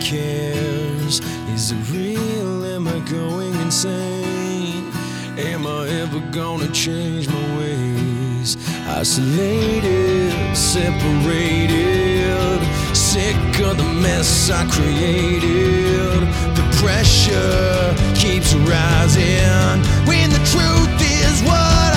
cares. Is it real? Am I going insane? Am I ever gonna change my ways? Isolated, separated, sick of the mess I created. The pressure keeps rising when the truth is what